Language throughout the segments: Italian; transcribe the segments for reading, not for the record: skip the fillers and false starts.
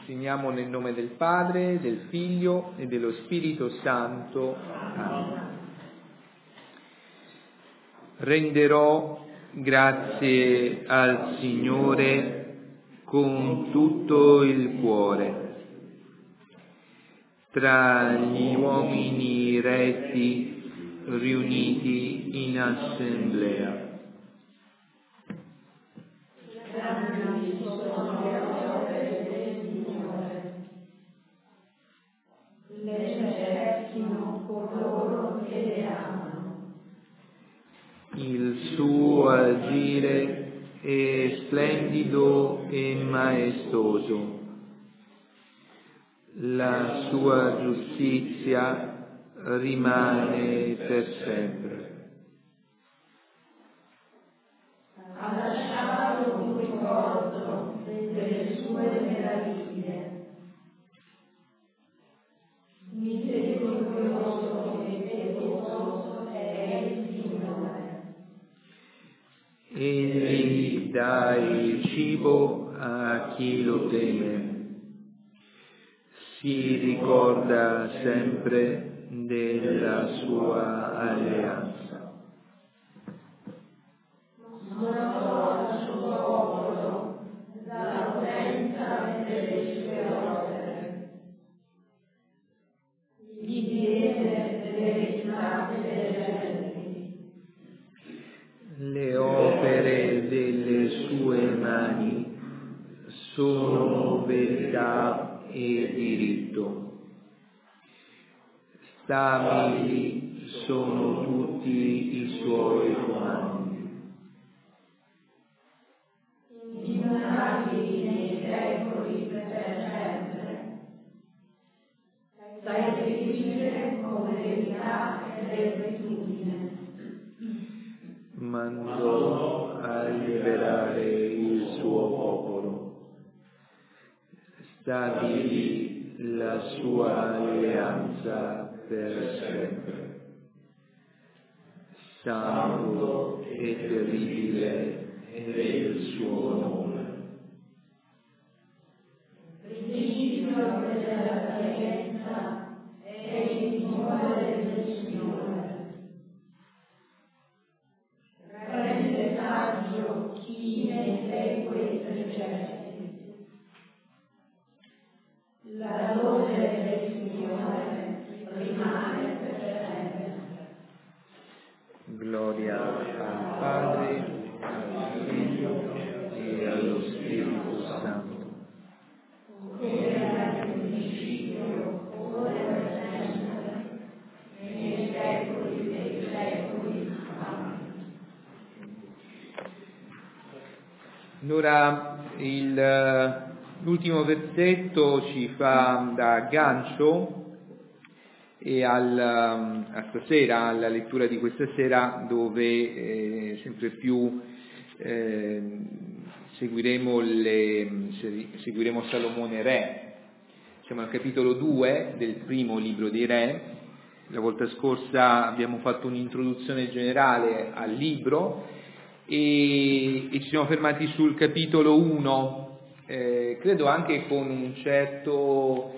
Finiamo nel nome del Padre, del Figlio e dello Spirito Santo. Amen. Renderò grazie al Signore con tutto il cuore. Tra gli uomini retti riuniti in assemblea. Il suo agire è splendido e maestoso. La sua giustizia rimane per sempre. Ha lasciato un ricordo delle sue meraviglie. Misericordioso e pietoso è il Signore. Egli dà il cibo a chi lo teme. Si ricorda sempre della sua alleanza. Mostrò al suo popolo la potenza delle sue opere. Gli diede l'eredità delle genti. Le opere delle sue mani sono verità e diritto. Stabili sono tutti i suoi comandi. Immorali nei secoli per sempre. Da eseguire con verità e rettitudine. Mandò a liberare il suo popolo. Stabilì la sua alleanza per sempre. Santo e terribile è il suo nome. Principio della sapienza è il timore del Signore. Rende saggio chi ne segue i precetti. La lode del Signore rimane per sempre. Gloria al Padre, al Figlio e allo Spirito Santo. Come era nel principio, ora e sempre, nei secoli dei secoli. Amen. Allora, l'ultimo versetto ci fa da aggancio e a stasera, alla lettura di questa sera, dove sempre più seguiremo Salomone Re. Siamo al capitolo 2 del primo libro dei Re. La volta scorsa abbiamo fatto un'introduzione generale al libro e ci siamo fermati sul capitolo 1, credo anche con un certo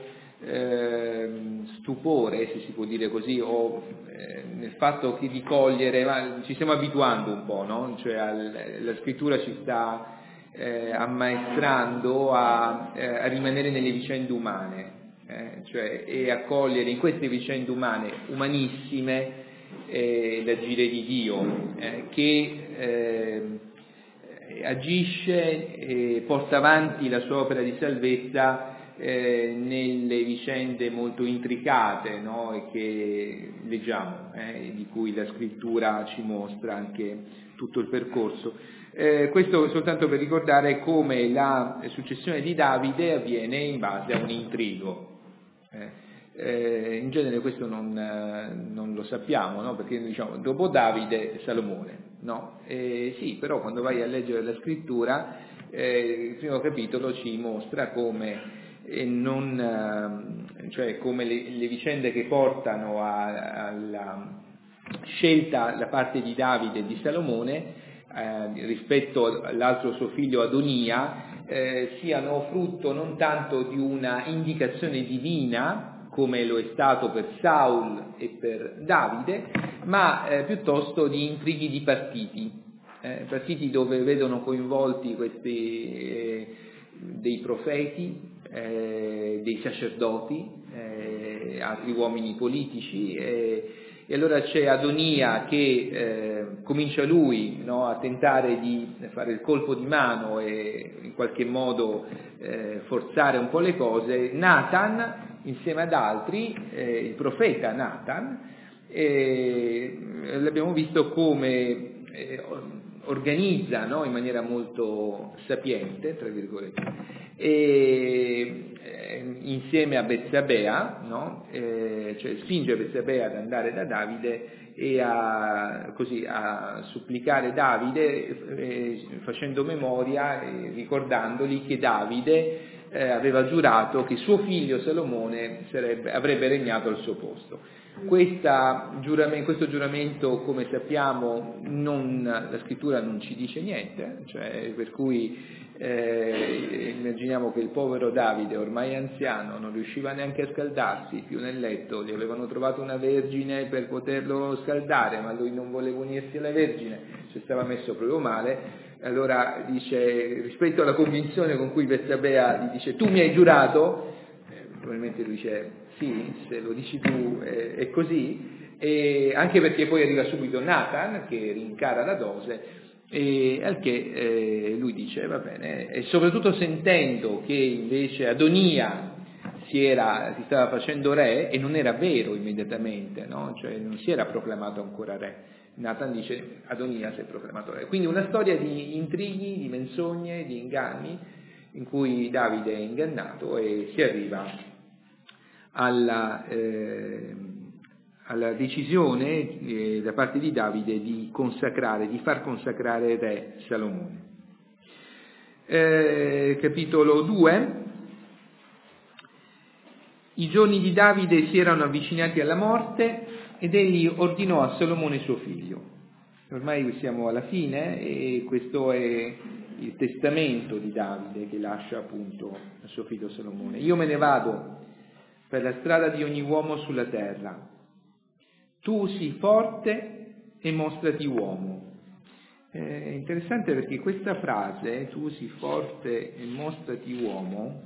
stupore, se si può dire così, o nel fatto di cogliere, ma ci stiamo abituando un po', no? Cioè la scrittura ci sta ammaestrando a rimanere nelle vicende umane, cioè, e a cogliere in queste vicende umane, umanissime, l'agire di Dio, che agisce e porta avanti la sua opera di salvezza nelle vicende molto intricate, no? E che leggiamo, di cui la scrittura ci mostra anche tutto il percorso. Questo soltanto per ricordare come la successione di Davide avviene in base a un intrigo. In genere questo non lo sappiamo, no? Perché diciamo dopo Davide Salomone, no? Sì, però quando vai a leggere la scrittura, il primo capitolo ci mostra come come le vicende che portano alla scelta da parte di Davide e di Salomone rispetto all'altro suo figlio Adonia siano frutto non tanto di una indicazione divina, come lo è stato per Saul e per Davide, ma piuttosto di intrighi di partiti dove vedono coinvolti questi dei profeti, dei sacerdoti, altri uomini politici, e allora c'è Adonia che comincia lui, no, a tentare di fare il colpo di mano e in qualche modo forzare un po' le cose. Nathan, insieme ad altri, il profeta Nathan, l'abbiamo visto come organizza, no, in maniera molto sapiente, tra virgolette, insieme a Betsabea, no? Cioè spinge Betsabea ad andare da Davide e a supplicare Davide, facendo memoria e ricordandogli che Davide aveva giurato che suo figlio Salomone avrebbe regnato al suo posto. Questo giuramento, come sappiamo, la scrittura non ci dice niente, cioè, per cui immaginiamo che il povero Davide, ormai anziano, non riusciva neanche a scaldarsi più nel letto, gli avevano trovato una vergine per poterlo scaldare, ma lui non voleva unirsi alla vergine, cioè stava messo proprio male. Allora dice, rispetto alla convinzione con cui Betsabea gli dice: tu mi hai giurato, probabilmente lui dice: sì, se lo dici tu è così, e anche perché poi arriva subito Nathan che rincara la dose, e al che lui dice va bene, e soprattutto sentendo che invece Adonia si stava facendo re, e non era vero immediatamente, no? Cioè non si era proclamato ancora re. Nathan dice: Adonia si è proclamato re. Quindi una storia di intrighi, di menzogne, di inganni, in cui Davide è ingannato e si arriva alla decisione da parte di Davide di far consacrare re Salomone. Capitolo 2. I giorni di Davide si erano avvicinati alla morte ed egli ordinò a Salomone suo figlio. Ormai siamo alla fine e questo è il testamento di Davide che lascia appunto a suo figlio Salomone. Io me ne vado per la strada di ogni uomo sulla terra. Tu sii forte e mostrati uomo. È interessante perché questa frase, tu sii forte e mostrati uomo,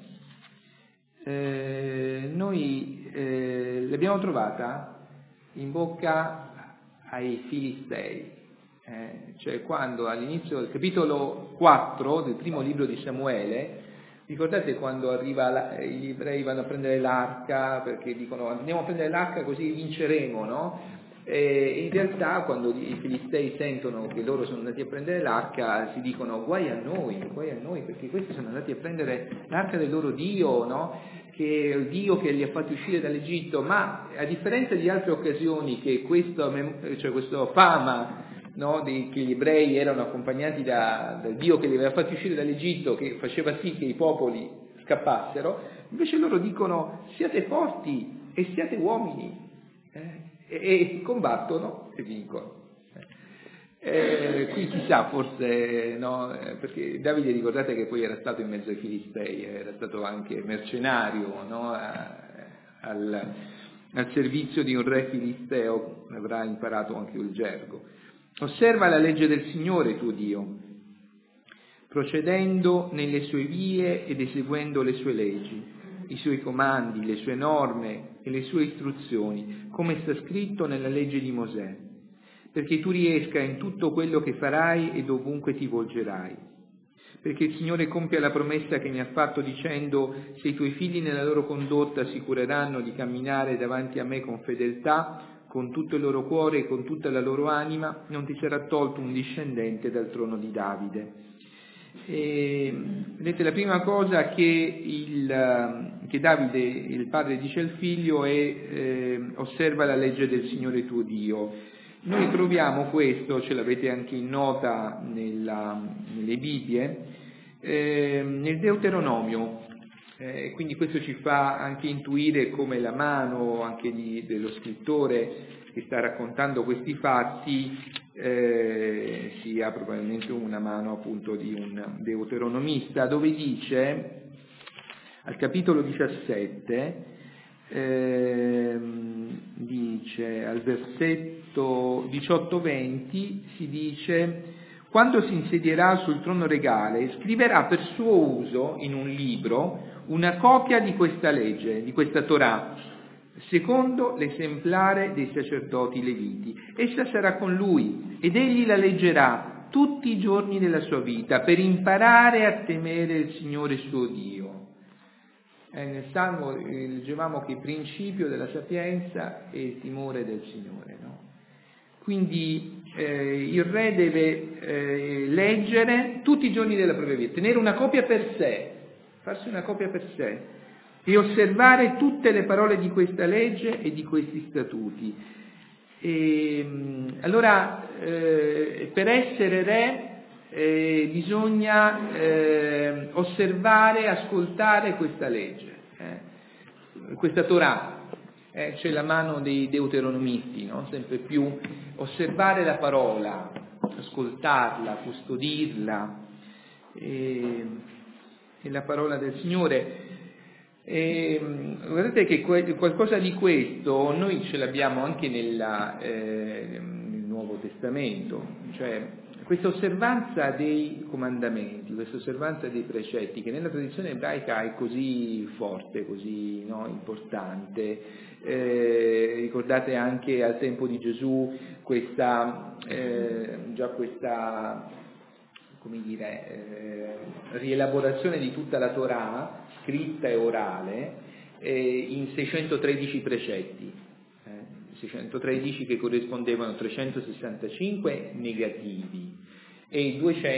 noi l'abbiamo trovata in bocca ai Filistei, cioè quando all'inizio del capitolo 4 del primo libro di Samuele, ricordate quando gli ebrei vanno a prendere l'arca perché dicono andiamo a prendere l'arca così vinceremo, no? E in realtà quando i Filistei sentono che loro sono andati a prendere l'arca si dicono guai a noi perché questi sono andati a prendere l'arca del loro Dio, no? Che è il Dio che li ha fatti uscire dall'Egitto. Ma a differenza di altre occasioni che questa fama, no, che gli ebrei erano accompagnati dal Dio che li aveva fatti uscire dall'Egitto, che faceva sì che i popoli scappassero, invece loro dicono siate forti e siate uomini, e combattono e vincono. Qui chissà, forse no, perché Davide, ricordate che poi era stato in mezzo ai Filistei, era stato anche mercenario, no, al servizio di un re filisteo, avrà imparato anche il gergo. Osserva la legge del Signore tuo Dio, procedendo nelle sue vie ed eseguendo le sue leggi, i suoi comandi, le sue norme e le sue istruzioni, come sta scritto nella legge di Mosè, perché tu riesca in tutto quello che farai e dovunque ti volgerai. Perché il Signore compia la promessa che mi ha fatto dicendo: se i tuoi figli nella loro condotta si cureranno di camminare davanti a me con fedeltà, con tutto il loro cuore e con tutta la loro anima, non ti sarà tolto un discendente dal trono di Davide. Vedete, la prima cosa che Davide, il padre, dice al figlio è osserva la legge del Signore tuo Dio. Noi troviamo questo, ce l'avete anche in nota nelle Bibbie, nel Deuteronomio, quindi questo ci fa anche intuire come la mano anche dello scrittore che sta raccontando questi fatti sia probabilmente una mano appunto di un deuteronomista, dove dice, al capitolo 17, dice al versetto 18-20, si dice: quando si insedierà sul trono regale, scriverà per suo uso in un libro una copia di questa legge, di questa Torah, secondo l'esemplare dei sacerdoti leviti. Essa sarà con lui ed egli la leggerà tutti i giorni della sua vita per imparare a temere il Signore suo Dio. Nel Salmo leggevamo che il principio della sapienza è il timore del Signore, no? Quindi il re deve leggere tutti i giorni della propria vita, tenere una copia per sé, farsi una copia per sé e osservare tutte le parole di questa legge e di questi statuti. Allora, per essere re bisogna osservare, ascoltare questa legge, questa Torah. C'è la mano dei deuteronomisti, no? Sempre più osservare la parola, ascoltarla, custodirla, è la parola del Signore. Guardate che qualcosa di questo noi ce l'abbiamo anche nel Nuovo Testamento, cioè questa osservanza dei comandamenti, questa osservanza dei precetti, che nella tradizione ebraica è così forte, così importante. Ricordate anche al tempo di Gesù questa rielaborazione di tutta la Torah, scritta e orale, in 613 precetti. 613 che corrispondevano a 365 negativi e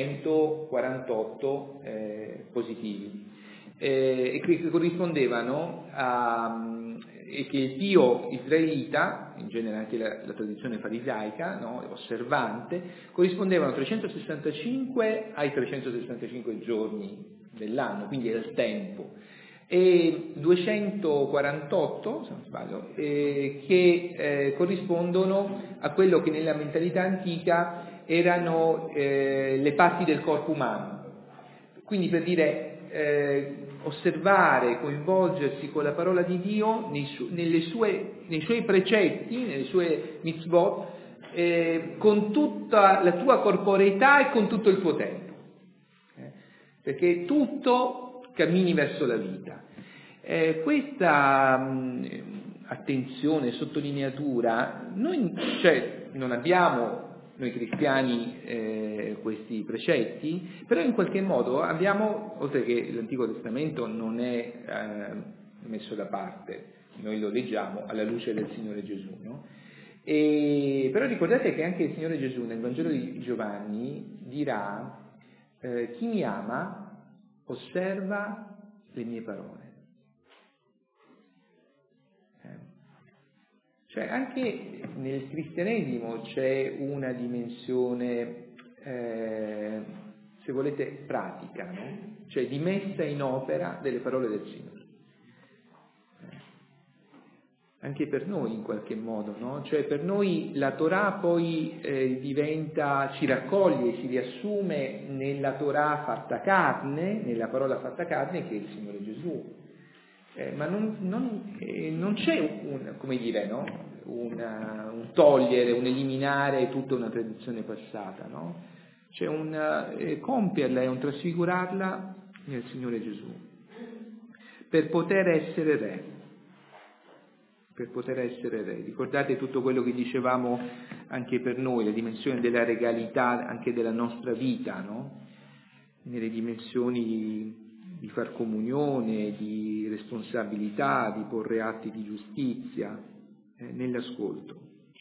248 positivi, e che corrispondevano e che il Dio israelita, in genere anche la tradizione farisaica, no, osservante, corrispondevano 365 ai 365 giorni dell'anno, quindi era il tempo, e 248, se non sbaglio, che corrispondono a quello che nella mentalità antica erano le parti del corpo umano. Quindi, per dire, osservare, coinvolgersi con la parola di Dio nei suoi precetti, nelle sue mitzvot, con tutta la tua corporeità e con tutto il tuo tempo, perché tutto cammini verso la vita. Questa attenzione, sottolineatura, non abbiamo noi cristiani questi precetti, però in qualche modo abbiamo, oltre che l'Antico Testamento non è messo da parte, noi lo leggiamo alla luce del Signore Gesù, no? Però ricordate che anche il Signore Gesù nel Vangelo di Giovanni dirà: chi mi ama osserva le mie parole. Cioè anche nel cristianesimo c'è una dimensione, se volete, pratica, no? Cioè di messa in opera delle parole del Signore. Anche per noi in qualche modo, no? Cioè per noi la Torah poi ci raccoglie, si riassume nella Torah fatta carne, nella parola fatta carne che è il Signore Gesù. Ma non c'è un togliere, un eliminare tutta una tradizione passata, no? C'è un compierla e un trasfigurarla nel Signore Gesù, per poter essere re. Ricordate tutto quello che dicevamo anche per noi, la dimensione della regalità anche della nostra vita, no? Nelle dimensioni di far comunione, di responsabilità, di porre atti di giustizia, nell'ascolto.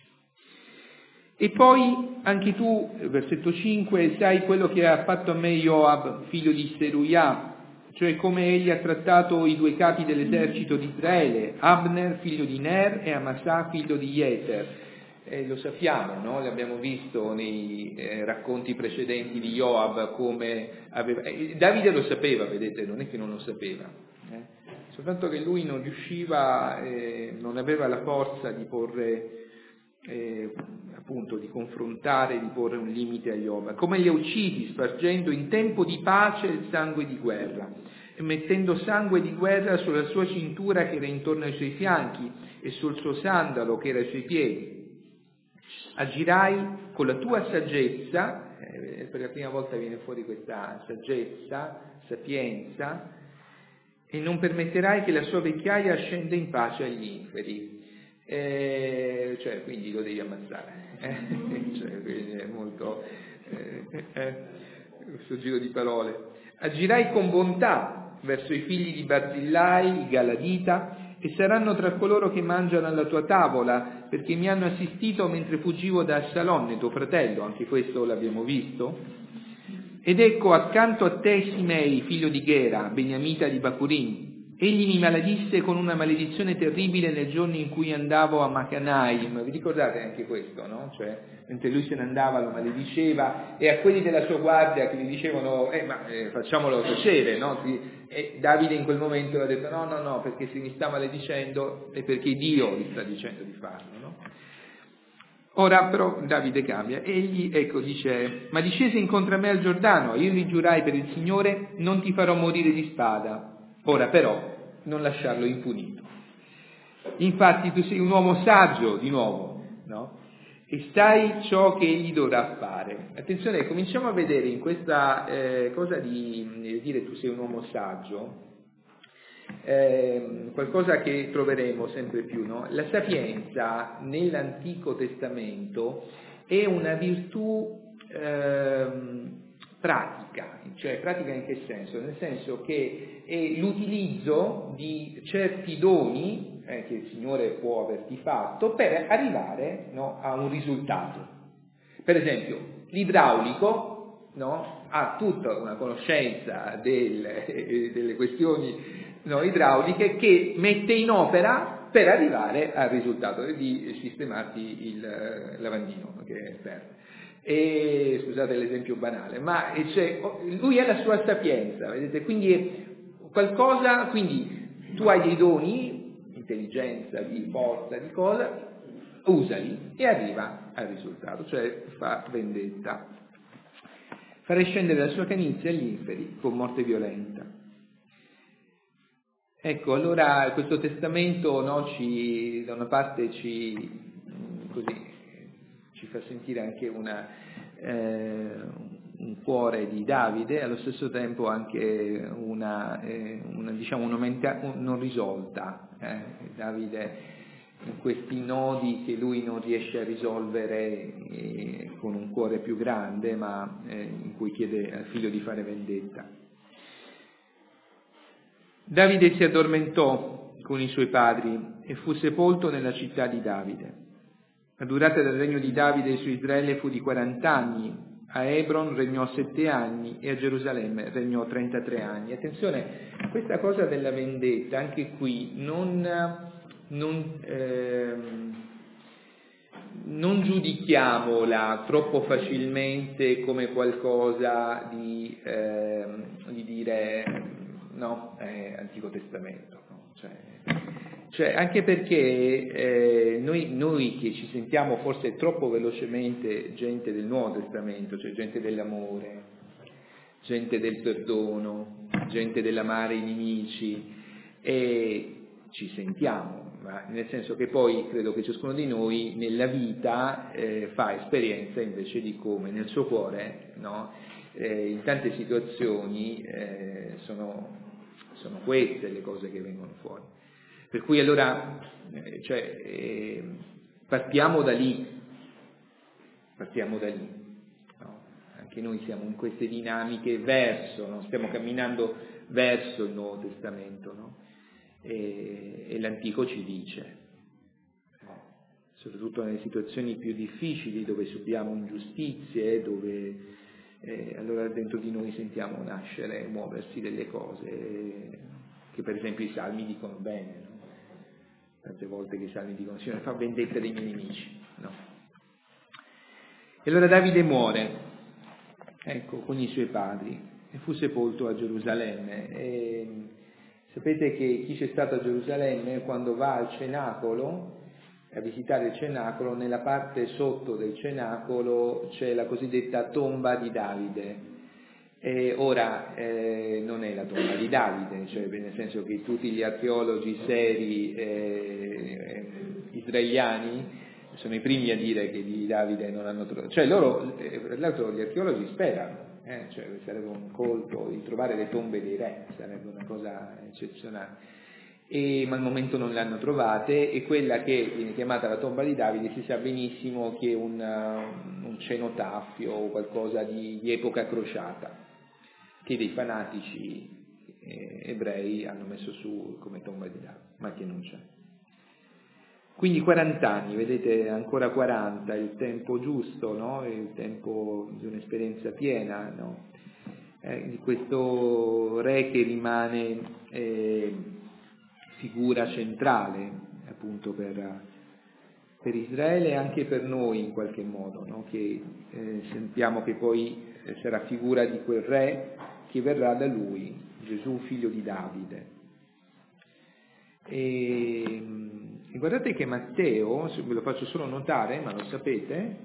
E poi anche tu, versetto 5, sai quello che ha fatto a me Joab, figlio di Seruiah, cioè come egli ha trattato i due capi dell'esercito di Israele, Abner, figlio di Ner, e Amasa, figlio di Jeter. Lo sappiamo, no? L'abbiamo visto nei racconti precedenti di Joab, come aveva... Davide lo sapeva, vedete, non è che non lo sapeva, soltanto che lui non riusciva, non aveva la forza di porre appunto di confrontare, di porre un limite agli uomini. Come li ha uccisi, spargendo in tempo di pace il sangue di guerra, e mettendo sangue di guerra sulla sua cintura che era intorno ai suoi fianchi e sul suo sandalo che era ai suoi piedi. Agirai con la tua saggezza, per la prima volta viene fuori questa saggezza, sapienza, e non permetterai che la sua vecchiaia scenda in pace agli inferi. Cioè, quindi lo devi ammazzare. Cioè, quindi è molto questo giro di parole. Agirai con bontà verso i figli di Barzillai, i Galadita, e saranno tra coloro che mangiano alla tua tavola, perché mi hanno assistito mentre fuggivo da Absalonne, tuo fratello, anche questo l'abbiamo visto. Ed ecco, accanto a te Simei, figlio di Gera, beniamita di Bacurim. Egli mi maledisse con una maledizione terribile nel giorno in cui andavo a Macanaim. Vi ricordate anche questo, no? Cioè, mentre lui se ne andava lo malediceva, e a quelli della sua guardia che gli dicevano facciamolo tacere, no? E Davide in quel momento ha detto no, perché se mi sta maledicendo è perché Dio gli sta dicendo di farlo, no? Ora però Davide cambia, egli dice: ma discese incontro a me al Giordano, io gli giurai per il Signore, non ti farò morire di spada. Ora però non lasciarlo impunito. Infatti tu sei un uomo saggio, di nuovo, no? E sai ciò che egli dovrà fare. Attenzione, cominciamo a vedere in questa cosa di dire tu sei un uomo saggio, qualcosa che troveremo sempre più, no? La sapienza nell'Antico Testamento è una virtù pratica, cioè pratica in che senso? Nel senso che è l'utilizzo di certi doni che il Signore può averti fatto per arrivare, no, a un risultato. Per esempio, l'idraulico, no, ha tutta una conoscenza delle questioni, no, idrauliche che mette in opera per arrivare al risultato di sistemarti il lavandino che è fermo. E scusate l'esempio banale, ma lui ha la sua sapienza, vedete? Quindi è qualcosa, quindi tu hai dei doni, intelligenza, di forza, di cosa, usali e arriva al risultato, cioè fa vendetta. Farei scendere la sua canizia agli inferi con morte violenta. Ecco, allora questo testamento, no, da una parte ci fa sentire anche un cuore di Davide, allo stesso tempo anche una non risolta. Davide in questi nodi che lui non riesce a risolvere con un cuore più grande, ma in cui chiede al figlio di fare vendetta. Davide si addormentò con i suoi padri e fu sepolto nella città di Davide. La durata del regno di Davide su Israele fu di 40 anni, a Hebron regnò 7 anni e a Gerusalemme regnò 33 anni. Attenzione, questa cosa della vendetta, anche qui, non giudichiamola troppo facilmente come qualcosa di dire, no, Antico Testamento, no? Cioè, anche perché noi che ci sentiamo forse troppo velocemente gente del Nuovo Testamento, cioè gente dell'amore, gente del perdono, gente dell'amare i nemici, e ci sentiamo, ma nel senso che poi credo che ciascuno di noi nella vita fa esperienza invece di come nel suo cuore, no, in tante situazioni sono queste le cose che vengono fuori. Per cui allora partiamo da lì, no? Anche noi siamo in queste dinamiche no? Stiamo camminando verso il Nuovo Testamento, no? E l'Antico ci dice, soprattutto nelle situazioni più difficili dove subiamo ingiustizie, dove allora dentro di noi sentiamo nascere, muoversi delle cose che per esempio i Salmi dicono bene, no? Tante volte che i Salmi dicono Signore fa vendetta dei miei nemici, no? E allora Davide muore, ecco, con i suoi padri e fu sepolto a Gerusalemme. E sapete che chi c'è stato a Gerusalemme quando va al cenacolo a visitare il cenacolo. Nella parte sotto del cenacolo c'è la cosiddetta tomba di Davide. Ora non è la tomba di Davide, cioè nel senso che tutti gli archeologi seri israeliani sono i primi a dire che di Davide non hanno trovato, cioè loro, tra l'altro gli archeologi sperano, cioè sarebbe un colpo di trovare le tombe dei re, sarebbe una cosa eccezionale, ma al momento non le hanno trovate, e quella che viene chiamata la tomba di Davide si sa benissimo che è un cenotafio o qualcosa di epoca crociata, che dei fanatici ebrei hanno messo su come tomba di Davide, ma che non c'è. Quindi 40 anni, vedete, ancora 40, il tempo giusto, no? Il tempo di un'esperienza piena, no? Di questo re che rimane figura centrale appunto per Israele e anche per noi in qualche modo, no? Che sentiamo che poi sarà figura di quel re che verrà da lui, Gesù figlio di Davide. E guardate che Matteo, se ve lo faccio solo notare, ma lo sapete,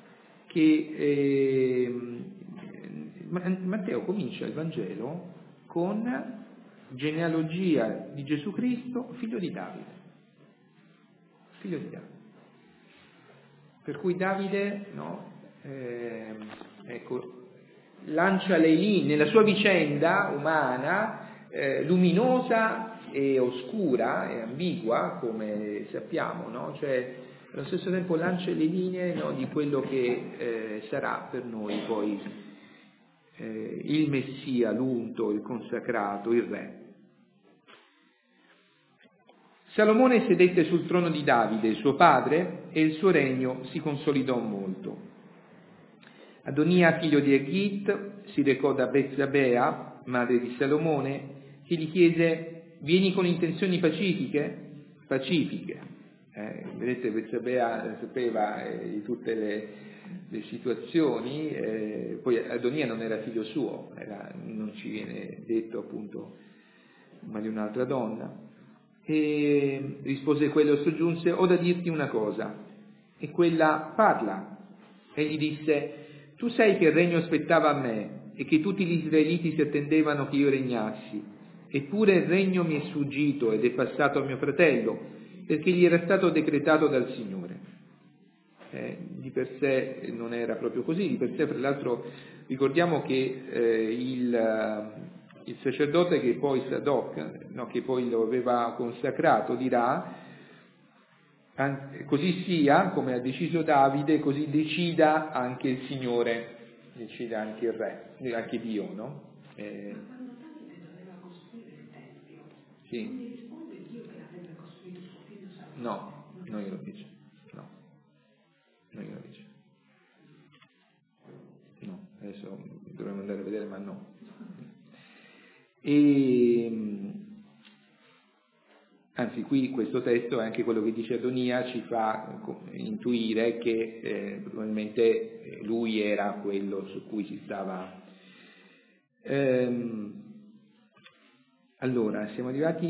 che Matteo comincia il Vangelo con genealogia di Gesù Cristo, figlio di Davide. Figlio di Davide. Per cui Davide, no, ecco, lancia le linee nella sua vicenda umana, luminosa e oscura e ambigua, come sappiamo, no? Cioè allo stesso tempo lancia le linee, no, di quello che sarà per noi poi il Messia, l'unto, il consacrato, il re. Salomone sedette sul trono di Davide, suo padre, e il suo regno si consolidò molto. Adonia, figlio di Egit, si recò da Betsabea, madre di Salomone, che gli chiese: vieni con intenzioni pacifiche? Vedete, Betsabea sapeva di tutte le situazioni, poi Adonia non era figlio suo, non ci viene detto appunto, ma di un'altra donna. E rispose quello e soggiunse: ho da dirti una cosa. E quella: parla. E gli disse: tu sai che il regno spettava a me e che tutti gli israeliti si attendevano che io regnassi, eppure il regno mi è sfuggito ed è passato a mio fratello, perché gli era stato decretato dal Signore. Di per sé non era proprio così, di per sé, fra l'altro ricordiamo che il sacerdote che poi Sadoc, no, che poi lo aveva consacrato, dirà: così sia, come ha deciso Davide, così decida anche il Signore, decida anche il re, anche Dio, no? Quando Davide doveva costruire il Tempio, sì. non gli risponde Dio che avrebbe costruito suo figlio Salomone? No, non glielo dice. No, non glielo dice. No, adesso dovremmo andare a vedere, ma no. Anzi, qui questo testo, anche quello che dice Adonia, ci fa intuire che probabilmente lui era quello su cui si stava. Allora, siamo arrivati.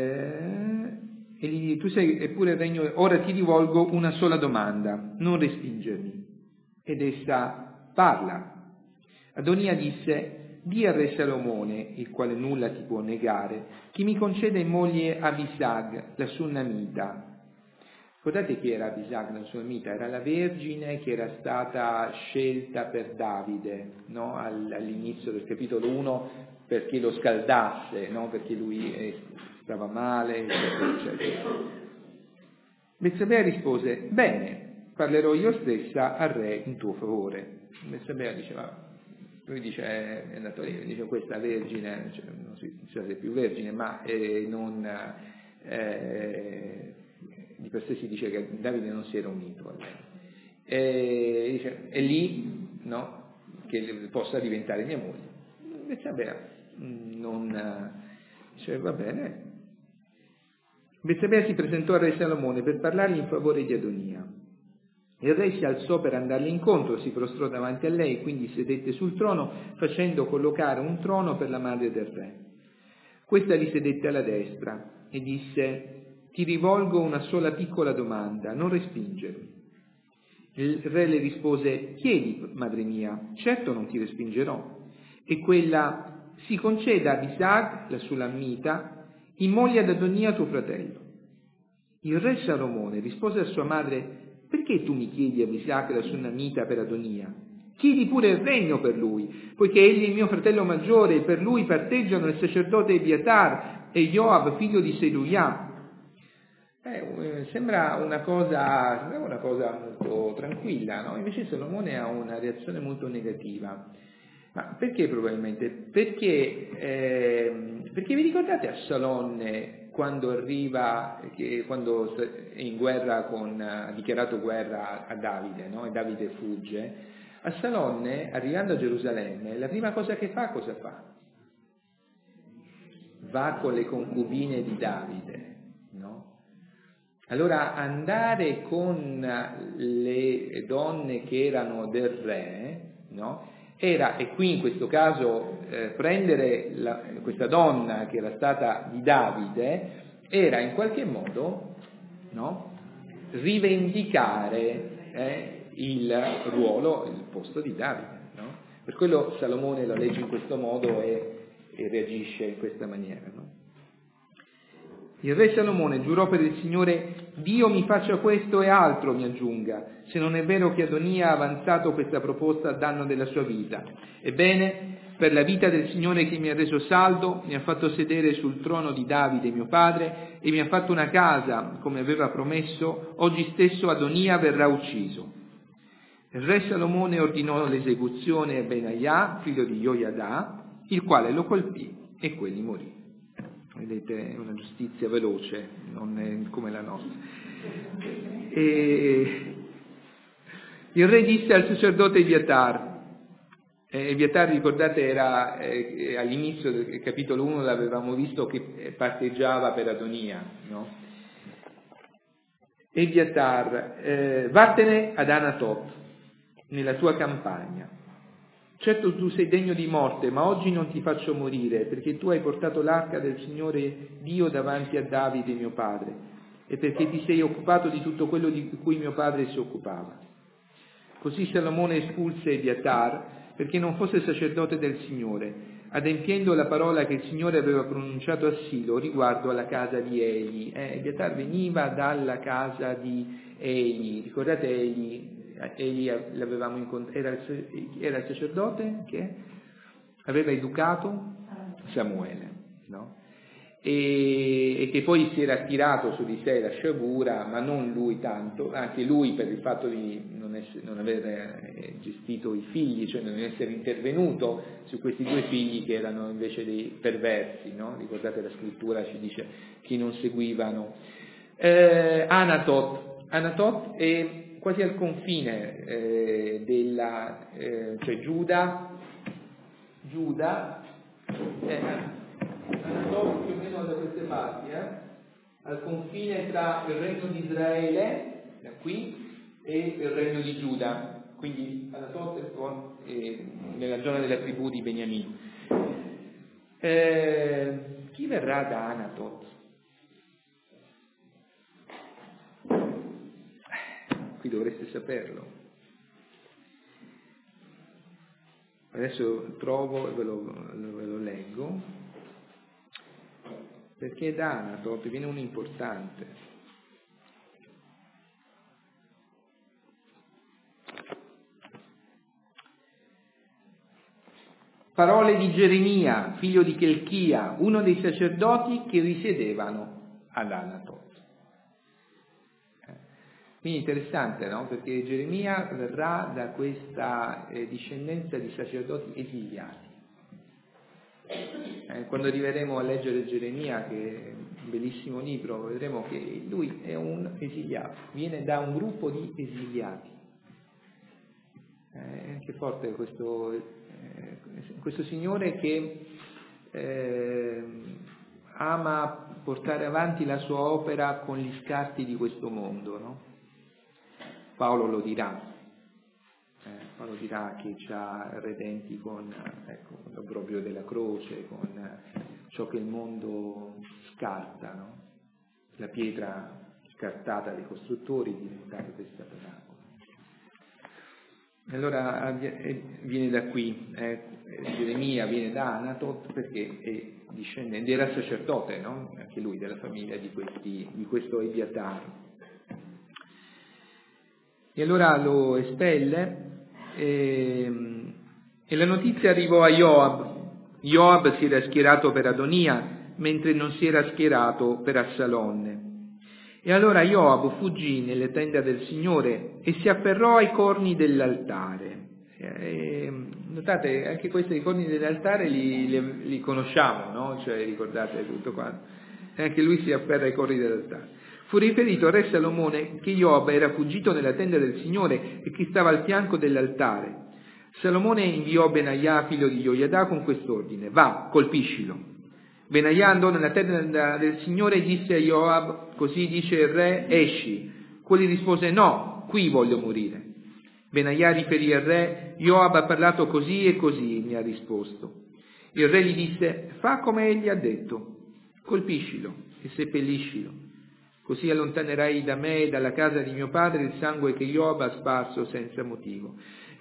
E gli dice: tu sei eppure il regno. Ora ti rivolgo una sola domanda, non respingermi. Ed essa: parla. Adonia disse: di al re Salomone, il quale nulla ti può negare, che mi conceda in moglie Abisag, la Sunnamita. Ricordate chi era Abisag, la Sunnamita? Era la vergine che era stata scelta per Davide, no? All'inizio del capitolo 1, perché lo scaldasse, no? Perché lui stava male, eccetera, eccetera. Betsabea rispose: bene, parlerò io stessa al re in tuo favore. Betsabea diceva: lui dice, è andato lì, dice: questa vergine, cioè, non si sa se è più vergine, ma non di per sé si dice che Davide non si era unito a lei. Dice: è lì, no, che possa diventare mia moglie. Betsabea dice: va bene. Betsabea si presentò al re Salomone per parlargli in favore di Adonia. Il re si alzò per andarle incontro, si prostrò davanti a lei, quindi sedette sul trono, facendo collocare un trono per la madre del re. Questa gli sedette alla destra e disse: ti rivolgo una sola piccola domanda, non respingermi. Il re le rispose: chiedi, madre mia, certo non ti respingerò. E quella: si conceda a Abisag, la Sulammita, in moglie ad Adonia tuo fratello. Il re Salomone rispose a sua madre: perché tu mi chiedi Abisag, la Sulammita, per Adonia? Chiedi pure il regno per lui, poiché egli è il mio fratello maggiore, e per lui parteggiano il sacerdote Ebiatar e Joab, figlio di Seruia. Sembra una cosa molto tranquilla, no? Invece Salomone ha una reazione molto negativa. Ma perché probabilmente? Perché vi ricordate Absalone quando quando è in guerra ha dichiarato guerra a Davide, no? E Davide fugge. Absalone, arrivando a Gerusalemme, la prima cosa che fa, cosa fa? Va con le concubine di Davide, no? Allora andare con le donne che erano del re, no? Era, e qui in questo caso prendere questa donna che era stata di Davide, era in qualche modo, no? Rivendicare il ruolo, il posto di Davide, no? Per quello Salomone lo legge in questo modo e reagisce in questa maniera, no? Il re Salomone giurò per il Signore: Dio mi faccia questo e altro mi aggiunga, se non è vero che Adonia ha avanzato questa proposta a danno della sua vita. Ebbene, per la vita del Signore che mi ha reso saldo, mi ha fatto sedere sul trono di Davide mio padre e mi ha fatto una casa, come aveva promesso, oggi stesso Adonia verrà ucciso. Il re Salomone ordinò l'esecuzione a Benaiah, figlio di Joiada, il quale lo colpì e quegli morì. Vedete, è una giustizia veloce, non è come la nostra. E il re disse al sacerdote Ebiatar, Ebiatar, ricordate, era all'inizio del capitolo 1 l'avevamo visto che parteggiava per Adonia, no? Ebiatar, vattene ad Anatot, nella tua campagna. Certo tu sei degno di morte, ma oggi non ti faccio morire, perché tu hai portato l'arca del Signore Dio davanti a Davide mio padre, e perché ti sei occupato di tutto quello di cui mio padre si occupava. Così Salomone espulse Ebiatar, perché non fosse sacerdote del Signore, adempiendo la parola che il Signore aveva pronunciato a Silo riguardo alla casa di Eli. Ebiatar veniva dalla casa di Eli, ricordate Eli l'avevamo incontrato, era il sacerdote che aveva educato Samuele, no? E che poi si era attirato su di sé la sciagura, ma non lui tanto, anche lui per il fatto di non aver gestito i figli, cioè non essere intervenuto su questi due figli che erano invece dei perversi, no? Ricordate la scrittura ci dice che non seguivano. Anatot è quasi al confine cioè Giuda, Anatot più o meno da queste parti, al confine tra il regno di Israele, da qui, e il regno di Giuda, quindi Anatot nella zona della tribù di Beniamino. Chi verrà da Anatot? Qui dovreste saperlo. Adesso trovo e ve lo leggo, perché da Anatot viene un importante. Parole di Geremia, figlio di Chelchia, uno dei sacerdoti che risiedevano ad Anatot. Quindi interessante, no? Perché Geremia verrà da questa discendenza di sacerdoti esiliati. Quando arriveremo a leggere Geremia, che è un bellissimo libro, vedremo che lui è un esiliato, viene da un gruppo di esiliati. È anche forte questo signore che ama portare avanti la sua opera con gli scarti di questo mondo, no? Paolo lo dirà che ci ha redenti con l'obbrobrio della croce, con ciò che il mondo scarta, no? la pietra scartata dai costruttori, diventata testa d'oracolo. Allora viene da qui, Geremia viene da Anatot perché è discendente, era sacerdote, no? Anche lui, della famiglia di questo Ebiatare. E allora lo espelle e la notizia arrivò a Joab. Joab si era schierato per Adonia, mentre non si era schierato per Assalonne. E allora Joab fuggì nelle tende del Signore e si afferrò ai corni dell'altare. Notate, anche questi corni dell'altare li conosciamo, no? Cioè, ricordate tutto quanto. E anche lui si afferra ai corni dell'altare. Fu riferito al re Salomone che Joab era fuggito nella tenda del Signore e che stava al fianco dell'altare. Salomone inviò Benaia, figlio di Joiada, con quest'ordine: va, colpiscilo. Benaia andò nella tenda del Signore e disse a Joab: così dice il re, esci. Quegli rispose: no, qui voglio morire. Benaia riferì al re: Joab ha parlato così e così, mi ha risposto. Il re gli disse: fa come egli ha detto, colpiscilo e seppelliscilo. Così allontanerai da me e dalla casa di mio padre il sangue che Joab ha sparso senza motivo.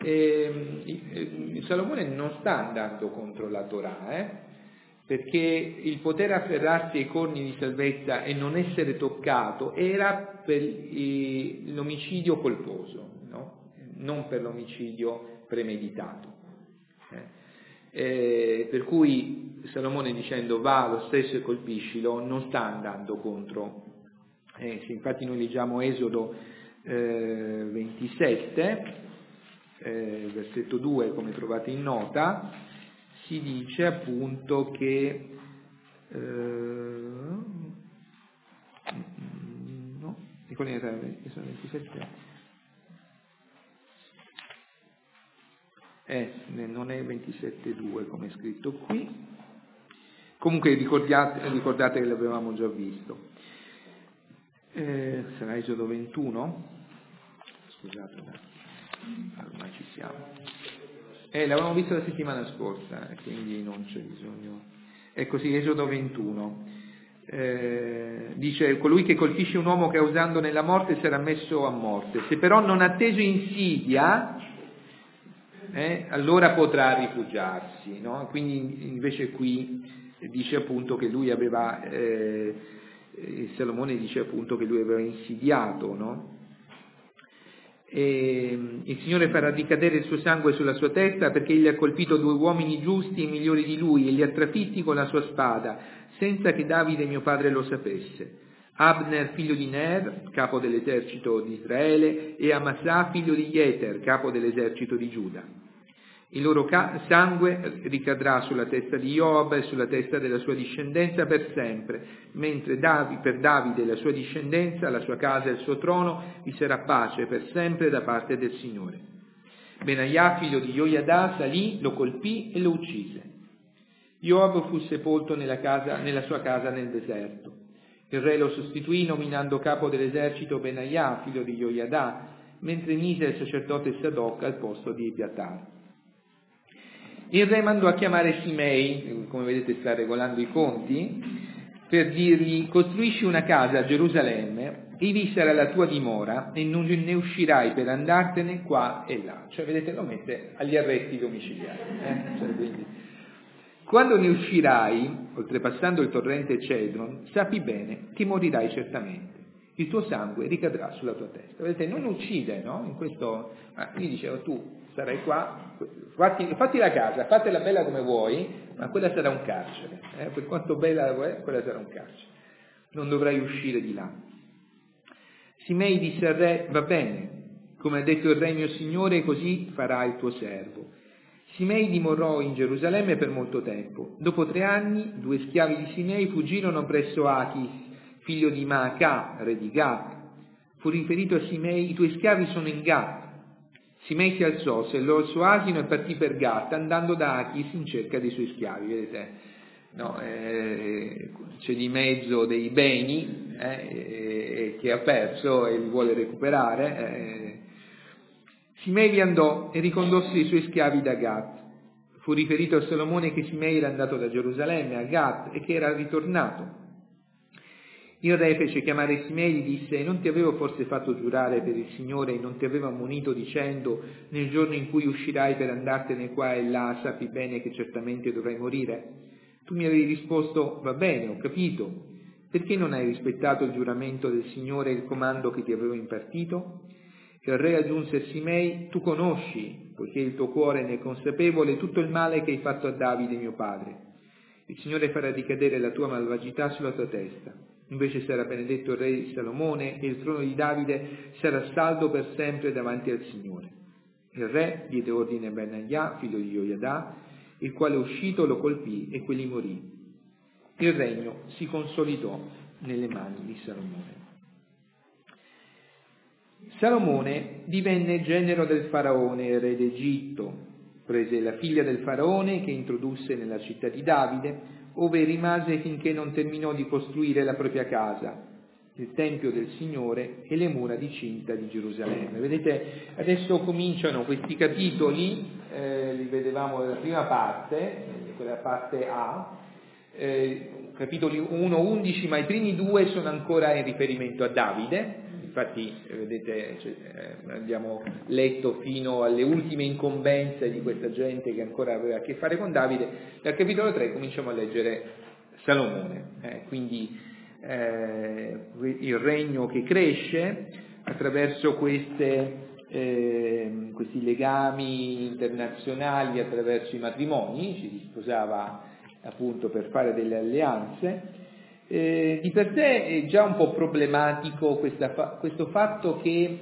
Salomone non sta andando contro la Torah, perché il poter afferrarsi ai corni di salvezza e non essere toccato era per l'omicidio colposo, no? Non per l'omicidio premeditato. Per cui Salomone, dicendo va lo stesso e colpiscilo, non sta andando contro. Se infatti noi leggiamo Esodo 27, versetto 2, come trovate in nota, si dice appunto che no, sono 27, non è 27.2 come è scritto qui, comunque ricordate che l'avevamo già visto. Sarà Esodo 21? Scusate, ormai ci siamo. L'avevamo visto la settimana scorsa, quindi non c'è bisogno. È così, Esodo 21. Dice: colui che colpisce un uomo causandone la morte sarà messo a morte. Se però non ha teso insidia, allora potrà rifugiarsi, no? Quindi invece qui dice appunto che lui aveva, Salomone dice appunto che lui aveva insidiato, no? E il Signore farà ricadere il suo sangue sulla sua testa, perché egli ha colpito 2 uomini giusti e migliori di lui e li ha trafitti con la sua spada, senza che Davide mio padre lo sapesse. Abner figlio di Ner, capo dell'esercito di Israele, e Amasa figlio di Jeter, capo dell'esercito di Giuda. Il loro sangue ricadrà sulla testa di Joab e sulla testa della sua discendenza per sempre, mentre per Davide e la sua discendenza, la sua casa e il suo trono, vi sarà pace per sempre da parte del Signore. Benaia, figlio di Joiada, salì, lo colpì e lo uccise. Joab fu sepolto nella sua casa nel deserto. Il re lo sostituì nominando capo dell'esercito Benaia, figlio di Joiada, mentre mise il sacerdote Sadoc al posto di Ebiatar. Il re mandò a chiamare Simei, come vedete sta regolando i conti, per dirgli: costruisci una casa a Gerusalemme, ivi sarà la tua dimora e non ne uscirai per andartene qua e là. Cioè, vedete, lo mette agli arresti domiciliari. Cioè, quindi, quando ne uscirai, oltrepassando il torrente Cedron, sappi bene che morirai certamente. Il tuo sangue ricadrà sulla tua testa. Vedete, non uccide, no? In questo, gli dicevo: tu sarai qua, fatti la casa, fatela bella come vuoi, ma quella sarà un carcere, per quanto bella è, quella sarà un carcere, non dovrai uscire di là. Simei disse al re: va bene, come ha detto il re mio signore, così farà il tuo servo. Simei dimorò in Gerusalemme per molto tempo. Dopo 3 anni, 2 schiavi di Simei fuggirono presso Achis, figlio di Maacà, re di Gat. Fu riferito a Simei: i tuoi schiavi sono in Gat. Simei si alzò, sellò il suo asino e partì per Gat, andando da Achis in cerca dei suoi schiavi. Vedete, no, c'è di mezzo dei beni che ha perso e li vuole recuperare. Simei vi andò e ricondosse i suoi schiavi da Gat. Fu riferito a Salomone che Simei era andato da Gerusalemme a Gat e che era ritornato. Il re fece chiamare Simei e gli disse: non ti avevo forse fatto giurare per il Signore e non ti avevo ammonito dicendo: nel giorno in cui uscirai per andartene qua e là, sappi bene che certamente dovrai morire? Tu mi avevi risposto: va bene, ho capito. Perché non hai rispettato il giuramento del Signore e il comando che ti avevo impartito? Il re aggiunse a Simei: tu conosci, poiché il tuo cuore ne è consapevole, tutto il male che hai fatto a Davide mio padre. Il Signore farà ricadere la tua malvagità sulla tua testa. Invece sarà benedetto il re Salomone e il trono di Davide sarà saldo per sempre davanti al Signore. Il re diede ordine a Benaia, figlio di Joiada, il quale uscito lo colpì e quegli morì. Il regno si consolidò nelle mani di Salomone. Salomone divenne genero del faraone, re d'Egitto. Prese la figlia del faraone che introdusse nella città di Davide, ove rimase finché non terminò di costruire la propria casa, il Tempio del Signore e le mura di cinta di Gerusalemme. Vedete, adesso cominciano questi capitoli, li vedevamo nella prima parte, quella parte A, capitoli 1-11, ma i primi due sono ancora in riferimento a Davide. Infatti, vedete, abbiamo letto fino alle ultime incombenze di questa gente che ancora aveva a che fare con Davide. Dal capitolo 3 cominciamo a leggere Salomone, quindi il regno che cresce attraverso questi legami internazionali, attraverso i matrimoni, ci si sposava appunto per fare delle alleanze. Di per sé è già un po' problematico questo fatto che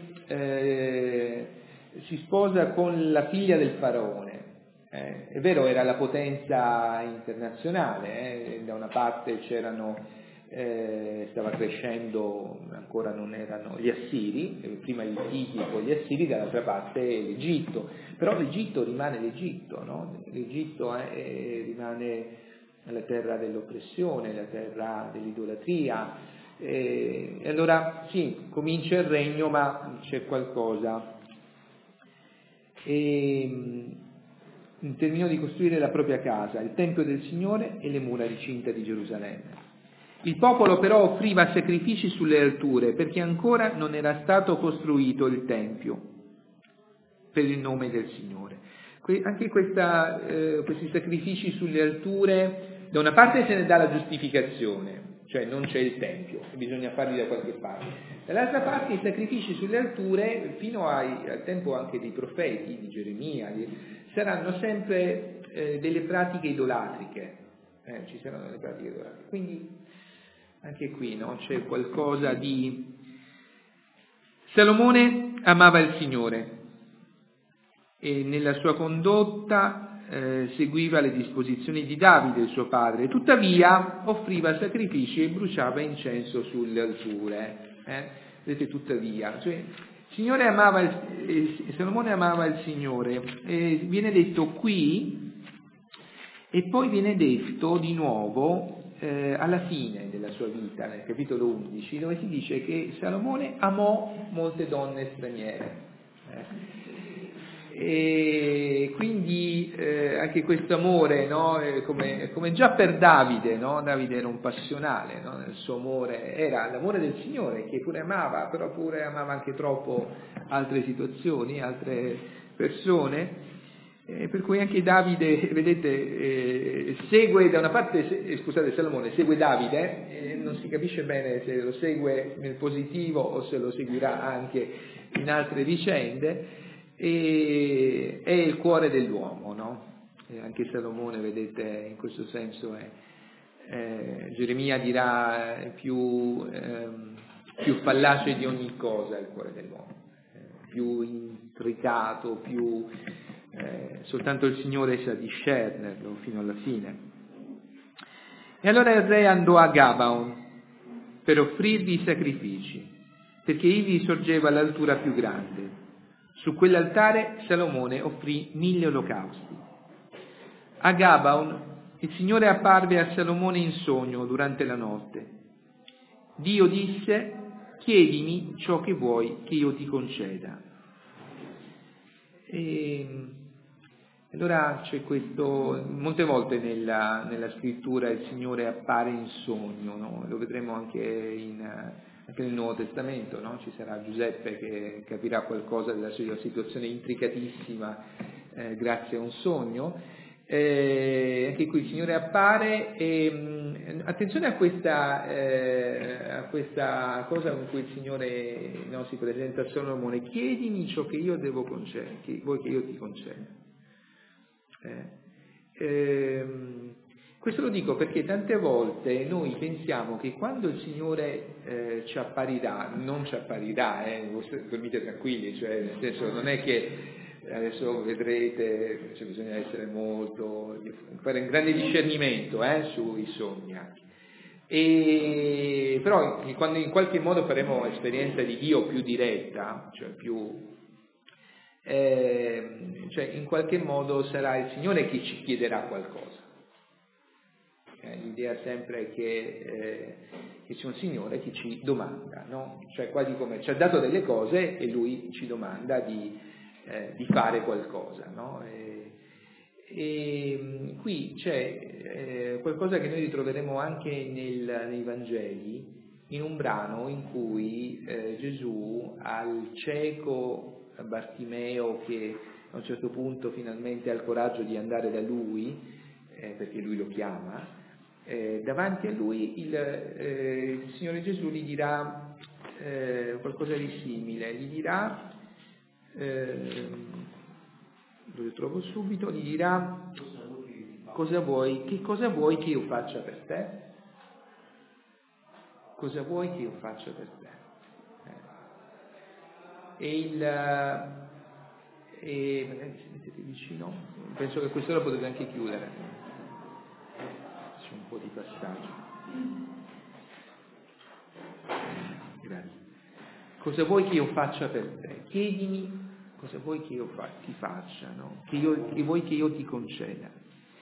si sposa con la figlia del faraone. È vero, era la potenza internazionale, da una parte stava crescendo, ancora non erano gli Assiri, prima gli Ittiti e poi gli Assiri, dall'altra parte l'Egitto, però l'Egitto rimane l'Egitto, no? L'Egitto rimane la terra dell'oppressione, la terra dell'idolatria, e allora sì, comincia il regno, ma c'è qualcosa. Terminò di costruire la propria casa, il Tempio del Signore e le mura di cinta di Gerusalemme. Il popolo però offriva sacrifici sulle alture perché ancora non era stato costruito il Tempio per il nome del Signore. Anche questi sacrifici sulle alture, da una parte se ne dà la giustificazione, cioè non c'è il Tempio, bisogna farli da qualche parte. Dall'altra parte i sacrifici sulle alture, fino al tempo anche dei profeti, di Geremia, saranno sempre delle pratiche idolatriche, ci saranno delle pratiche idolatriche. Quindi anche qui, no, c'è qualcosa di... Salomone amava il Signore e nella sua condotta seguiva le disposizioni di Davide, il suo padre, tuttavia offriva sacrifici e bruciava incenso sulle alture. Vedete, tuttavia, cioè, Salomone amava il Signore, viene detto qui e poi viene detto di nuovo alla fine della sua vita, nel capitolo 11, dove si dice che Salomone amò molte donne straniere. E quindi anche questo amore, no? come già per Davide, no? Davide era un passionale, no? Nel suo amore era l'amore del Signore, che pure amava, però pure amava anche troppo altre situazioni, altre persone, per cui anche Davide, vedete, segue da una parte, Salomone segue Davide, non si capisce bene se lo segue nel positivo o se lo seguirà anche in altre vicende. E è il cuore dell'uomo, no? E anche Salomone, vedete, in questo senso Geremia dirà più fallace di ogni cosa il cuore dell'uomo, più intricato, soltanto il Signore sa discernerlo fino alla fine. E allora il re andò a Gabaon per offrirvi i sacrifici, perché ivi sorgeva l'altura più grande. Su quell'altare Salomone offrì 1000 olocausti. A Gabaon il Signore apparve a Salomone in sogno durante la notte. Dio disse: chiedimi ciò che vuoi che io ti conceda. Allora c'è questo, molte volte nella scrittura il Signore appare in sogno, no? Lo vedremo anche nel Nuovo Testamento, no? Ci sarà Giuseppe che capirà qualcosa della sua situazione intricatissima grazie a un sogno. Anche qui il Signore appare e attenzione a questa cosa con cui il Signore si presenta a Solomone: chiedimi ciò che io devo concedere, vuoi che io ti conceda. Questo lo dico perché tante volte noi pensiamo che quando il Signore ci apparirà, non ci apparirà, dormite tranquilli, cioè nel senso non è che adesso vedrete, bisogna essere fare un grande discernimento sui sogni anche. Però quando in qualche modo faremo esperienza di Dio più diretta, cioè in qualche modo sarà il Signore che ci chiederà qualcosa. L'idea sempre che c'è un Signore che ci domanda, no? Cioè quasi come ci ha dato delle cose e Lui ci domanda di fare qualcosa, no? E qui c'è qualcosa che noi ritroveremo anche nei Vangeli, in un brano in cui Gesù al cieco Bartimeo, che a un certo punto finalmente ha il coraggio di andare da lui, perché lui lo chiama, davanti a lui il Signore Gesù gli dirà qualcosa di simile, gli dirà, lo trovo subito, gli dirà: cosa vuoi? Che cosa vuoi che io faccia per te? Cosa vuoi che io faccia per te? Magari se mettete vicino, penso che quest'ora potete anche chiudere, c'è un po' di passaggio. Grazie. Cosa vuoi che io faccia per te? Chiedimi cosa vuoi che io ti faccia, no? Che vuoi che io ti conceda.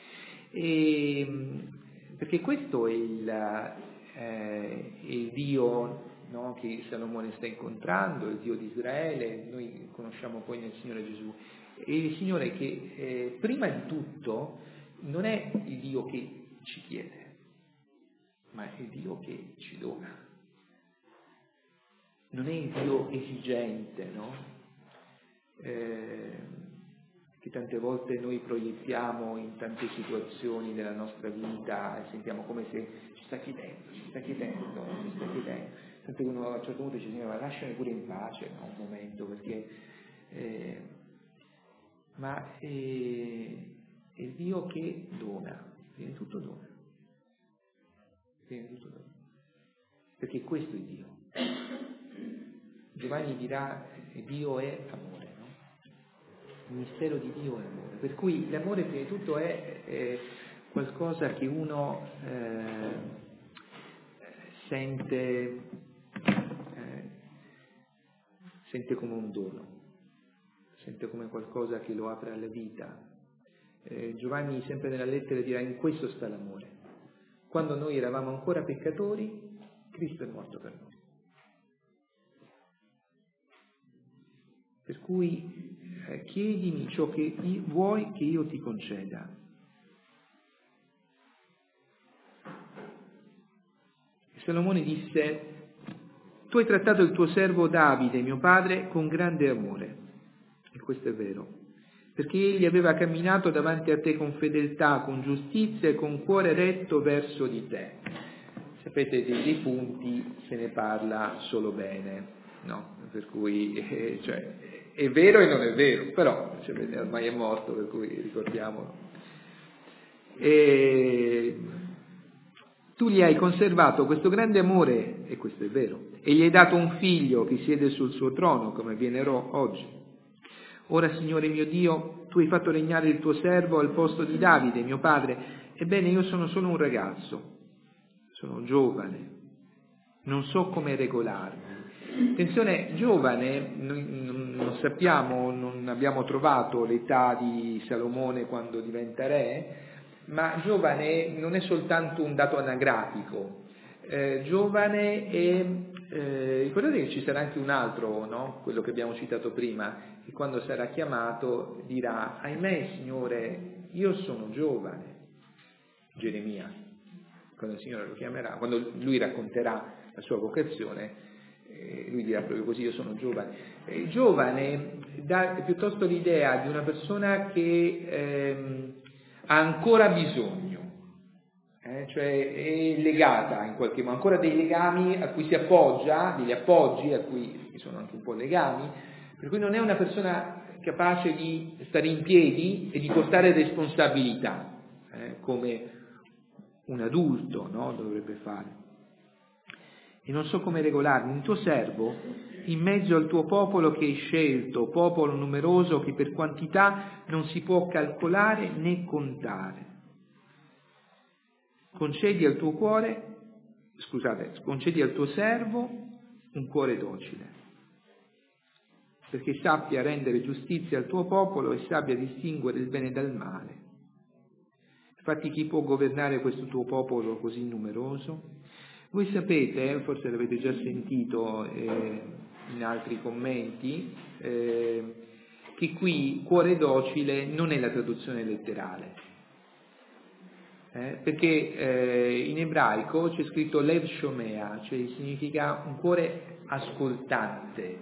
Perché questo è il Dio, no, che Salomone sta incontrando, il Dio di Israele, noi conosciamo poi nel Signore Gesù. E il Signore che prima di tutto non è il Dio che ci chiede, ma è il Dio che ci dona. Non è il Dio esigente, no? Che tante volte noi proiettiamo in tante situazioni della nostra vita e sentiamo come se ci sta chiedendo. Tanto che uno a un certo punto dice: Signore, ma lasciami pure in pace, no? Un momento, perché ma è il Dio che dona, prima di tutto dona. Perché questo è Dio. Giovanni dirà: Dio è amore, no? Il mistero di Dio è amore. Per cui l'amore prima di tutto è qualcosa che uno sente come un dono, sente come qualcosa che lo apre alla vita. Giovanni sempre nella lettera dirà: in questo sta l'amore. Quando noi eravamo ancora peccatori, Cristo è morto per noi. Per cui chiedimi ciò che vuoi che io ti conceda. E Salomone disse: tu hai trattato il tuo servo Davide, mio padre, con grande amore. E questo è vero, perché egli aveva camminato davanti a te con fedeltà, con giustizia e con cuore retto verso di te. Sapete, dei punti se ne parla solo bene, no? Per cui è vero e non è vero, però ormai è morto, per cui ricordiamolo. Tu gli hai conservato questo grande amore, e questo è vero, e gli hai dato un figlio che siede sul suo trono, come avvienerò oggi. Ora, Signore mio Dio, tu hai fatto regnare il tuo servo al posto di Davide, mio padre. Ebbene, io sono solo un ragazzo, sono giovane, non so come regolarmi. Attenzione, giovane, non sappiamo, non abbiamo trovato l'età di Salomone quando diventa re, ma giovane non è soltanto un dato anagrafico. Giovane è Ricordate che ci sarà anche un altro, no? Quello che abbiamo citato prima, che quando sarà chiamato dirà: ahimè Signore, io sono giovane. Geremia, quando il Signore lo chiamerà, quando lui racconterà la sua vocazione, lui dirà proprio così: io sono giovane. Giovane dà piuttosto l'idea di una persona che ha ancora bisogno, cioè è legata in qualche modo, ancora dei legami a cui si appoggia, degli appoggi a cui sono anche un po' legami, per cui non è una persona capace di stare in piedi e di portare responsabilità, come un adulto, no, dovrebbe fare. E non so come regolarmi, il tuo servo, in mezzo al tuo popolo che hai scelto, popolo numeroso che per quantità non si può calcolare né contare. Concedi al tuo servo un cuore docile, perché sappia rendere giustizia al tuo popolo e sappia distinguere il bene dal male. Infatti chi può governare questo tuo popolo così numeroso? Voi sapete, forse l'avete già sentito in altri commenti, che qui cuore docile non è la traduzione letterale, perché in ebraico c'è scritto lev shomea, cioè significa un cuore ascoltante.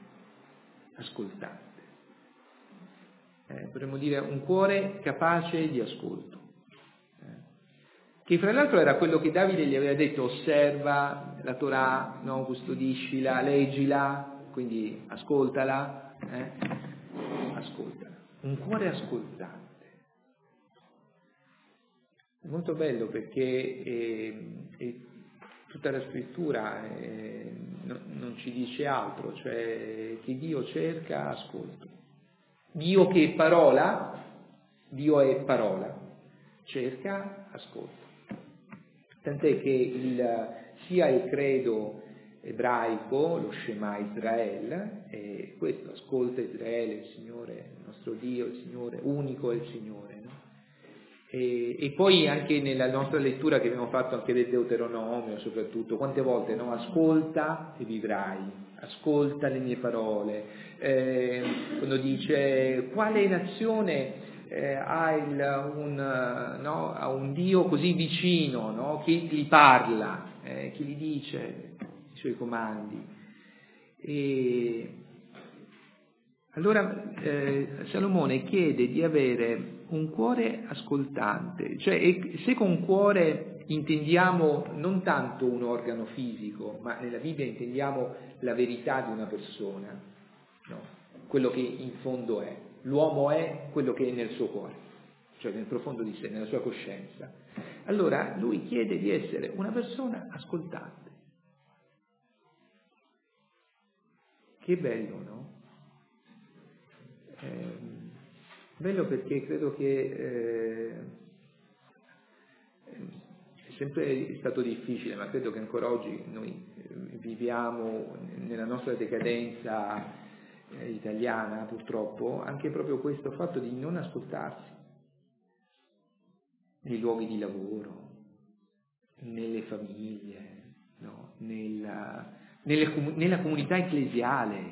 Potremmo dire un cuore capace di ascolto. Che fra l'altro era quello che Davide gli aveva detto: osserva la Torah, no? Custodiscila, leggila, quindi ascoltala, ascoltala. Un cuore ascoltante. È molto bello perché tutta la scrittura non ci dice altro, cioè che Dio cerca ascolto. Dio che è parola, cerca ascolto. Tant'è che sia il credo ebraico, lo Shema Israel, è questo: ascolta Israele, il Signore, il nostro Dio, il Signore, unico è il Signore, no? E poi anche nella nostra lettura che abbiamo fatto anche del Deuteronomio, soprattutto, quante volte, no? Ascolta e vivrai, ascolta le mie parole, quando dice: quale nazione ha un Dio così vicino, no? Che gli parla, che gli dice i suoi comandi. E allora Salomone chiede di avere un cuore ascoltante, cioè se con cuore intendiamo non tanto un organo fisico, ma nella Bibbia intendiamo la verità di una persona, no? Quello che in fondo è. L'uomo è quello che è nel suo cuore, cioè nel profondo di sé, nella sua coscienza. Allora lui chiede di essere una persona ascoltante. Che bello, no? Bello perché credo che è sempre stato difficile, ma credo che ancora oggi noi viviamo nella nostra decadenza italiana, purtroppo, anche proprio questo fatto di non ascoltarsi nei luoghi di lavoro, nelle famiglie, no? nella comunità ecclesiale,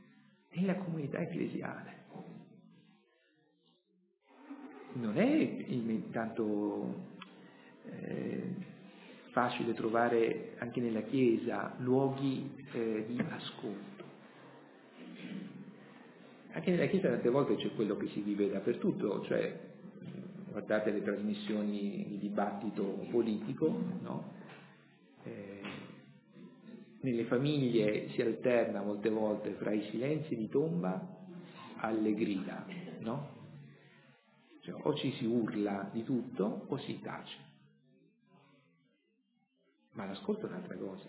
Non è tanto facile trovare anche nella Chiesa luoghi di ascolto. Anche nella Chiesa tante volte c'è quello che si vive dappertutto, cioè guardate le trasmissioni di dibattito politico, no? Nelle famiglie si alterna molte volte fra i silenzi di tomba alle grida, no? Cioè, o ci si urla di tutto o si tace. Ma l'ascolto è un'altra cosa.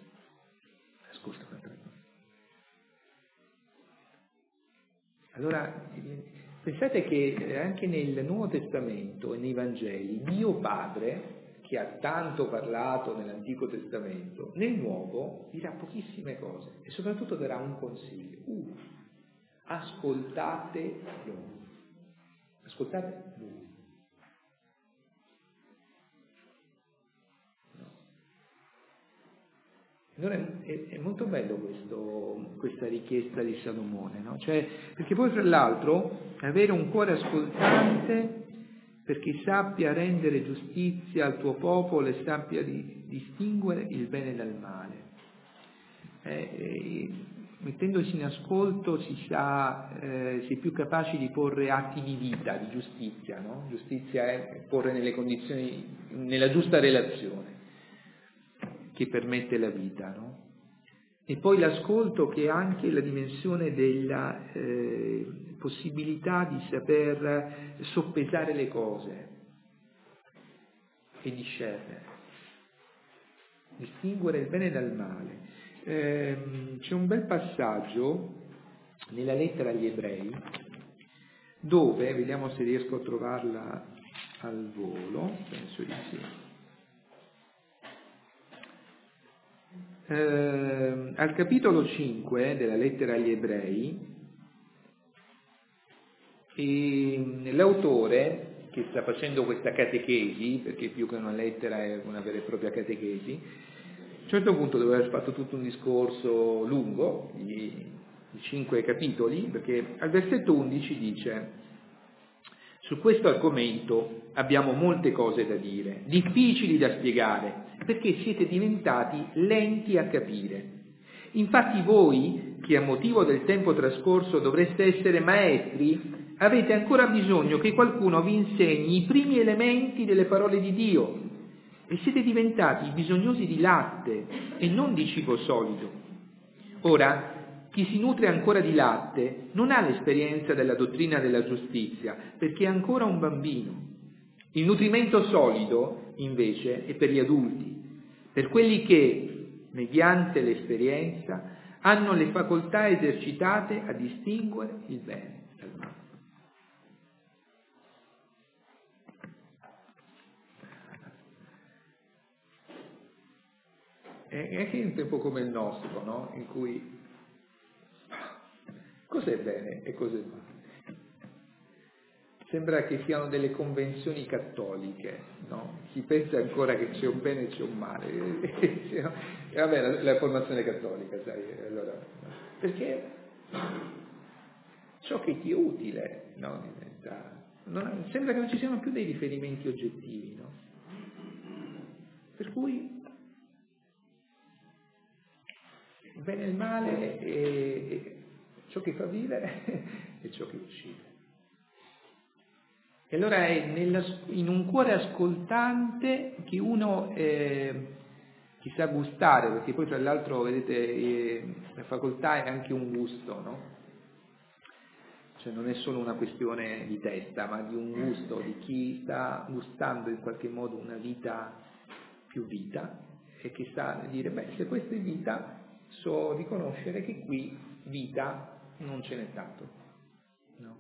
Allora, pensate che anche nel Nuovo Testamento e nei Vangeli, Dio Padre, che ha tanto parlato nell'Antico Testamento, nel Nuovo dirà pochissime cose e soprattutto darà un consiglio. Ascoltate Lui. Ascoltate Lui. Allora è molto bello questa richiesta di Salomone, no? Cioè, perché poi tra l'altro avere un cuore ascoltante perché sappia rendere giustizia al tuo popolo e sappia distinguere il bene dal male. Mettendosi in ascolto si è più capaci di porre atti di vita, di giustizia, no? Giustizia è porre nelle condizioni, nella giusta relazione che permette la vita, no? E poi l'ascolto che è anche la dimensione della possibilità di saper soppesare le cose e discernere, distinguere il bene dal male. C'è un bel passaggio nella lettera agli Ebrei dove, vediamo se riesco a trovarla al volo, penso di sì. Al capitolo 5 della lettera agli Ebrei, l'autore che sta facendo questa catechesi, perché più che una lettera è una vera e propria catechesi, a un certo punto deve aver fatto tutto un discorso lungo, di 5 capitoli, perché al versetto 11 dice: su questo argomento abbiamo molte cose da dire, difficili da spiegare, perché siete diventati lenti a capire. Infatti voi, che a motivo del tempo trascorso dovreste essere maestri, avete ancora bisogno che qualcuno vi insegni i primi elementi delle parole di Dio e siete diventati bisognosi di latte e non di cibo solido. Ora, chi si nutre ancora di latte non ha l'esperienza della dottrina della giustizia, perché è ancora un bambino. Il nutrimento solido, invece, è per gli adulti, per quelli che, mediante l'esperienza, hanno le facoltà esercitate a distinguere il bene dal male. È anche un tempo come il nostro, no? In cui cos'è bene e cos'è male? Sembra che siano delle convenzioni cattoliche, no? Si pensa ancora che c'è un bene e c'è un male. E vabbè, la formazione cattolica, sai, allora, perché ciò che ti è utile, no? Sembra che non ci siano più dei riferimenti oggettivi, no? Per cui il bene e il male è ciò che fa vivere e ciò che uccide. E allora è in un cuore ascoltante che uno chi sa gustare, perché poi tra l'altro, vedete, la facoltà è anche un gusto, no? Cioè non è solo una questione di testa, ma di un gusto, di chi sta gustando in qualche modo una vita più vita e che sa dire, beh, se questa è vita, so riconoscere che qui vita non ce n'è tanto, no?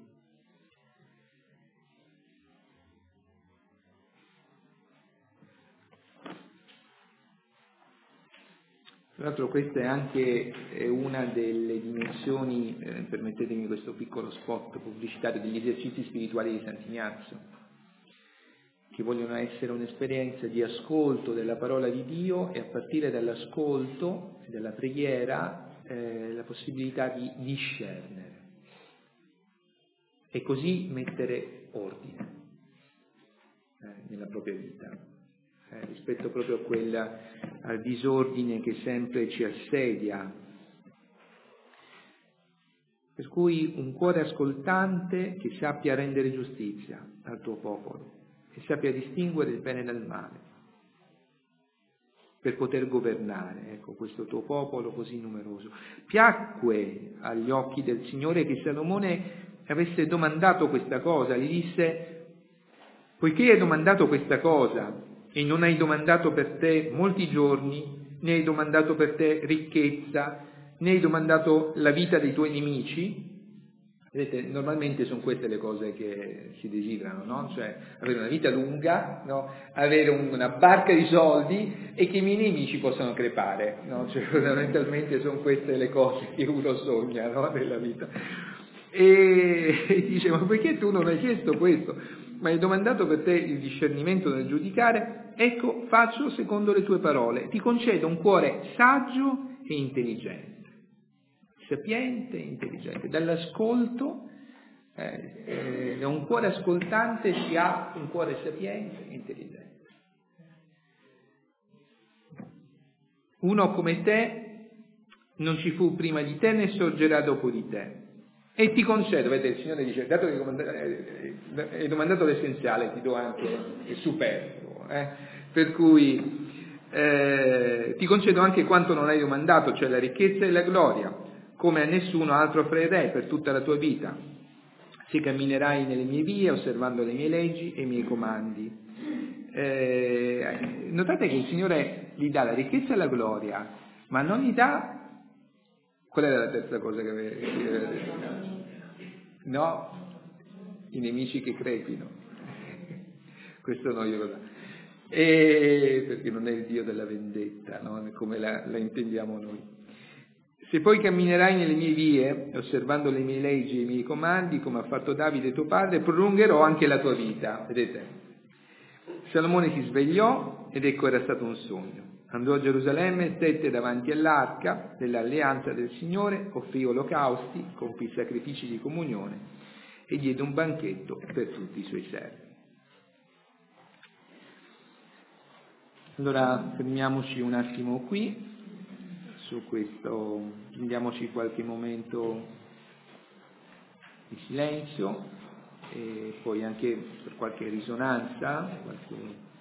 Tra l'altro questa è anche una delle dimensioni, permettetemi questo piccolo spot pubblicitario, degli esercizi spirituali di Sant'Ignazio, che vogliono essere un'esperienza di ascolto della parola di Dio e a partire dall'ascolto e dalla preghiera la possibilità di discernere e così mettere ordine nella propria vita. Rispetto proprio al disordine che sempre ci assedia. Per cui un cuore ascoltante che sappia rendere giustizia al tuo popolo e sappia distinguere il bene dal male, per poter governare, ecco, questo tuo popolo così numeroso. Piacque agli occhi del Signore che Salomone avesse domandato questa cosa, gli disse: poiché hai domandato questa cosa, e non hai domandato per te molti giorni, né hai domandato per te ricchezza, né hai domandato la vita dei tuoi nemici. Vedete, normalmente sono queste le cose che si desiderano, no? Cioè avere una vita lunga, no? Avere una barca di soldi e che i miei nemici possano crepare, no? Cioè fondamentalmente sono queste le cose che uno sogna, no? Nella vita. E dice: ma perché tu non hai chiesto questo? ma hai domandato per te il discernimento nel giudicare, ecco faccio secondo le tue parole, ti concedo un cuore saggio e intelligente, sapiente e intelligente, dall'ascolto, da un cuore ascoltante si ha un cuore sapiente e intelligente. Uno come te non ci fu prima di te né sorgerà dopo di te. E ti concedo, vedete, il Signore dice, dato che hai domandato l'essenziale, ti do anche il superfluo, per cui ti concedo anche quanto non hai domandato, cioè la ricchezza e la gloria, come a nessuno altro offrirei per tutta la tua vita, se camminerai nelle mie vie, osservando le mie leggi e i miei comandi. Notate che il Signore gli dà la ricchezza e la gloria, ma non gli dà... Qual era la terza cosa che aveva detto? No, i nemici che crepino. Questo no, io lo so. Perché non è il Dio della vendetta, no? Come la intendiamo noi. Se poi camminerai nelle mie vie, osservando le mie leggi e i miei comandi, come ha fatto Davide tuo padre, prolungherò anche la tua vita. Vedete? Salomone si svegliò ed ecco era stato un sogno. Andò a Gerusalemme, stette davanti all'arca dell'alleanza del Signore, offrì olocausti, compì sacrifici di comunione e diede un banchetto per tutti i suoi servi. Allora fermiamoci un attimo qui, su questo, prendiamoci qualche momento di silenzio e poi anche per qualche risonanza, qualche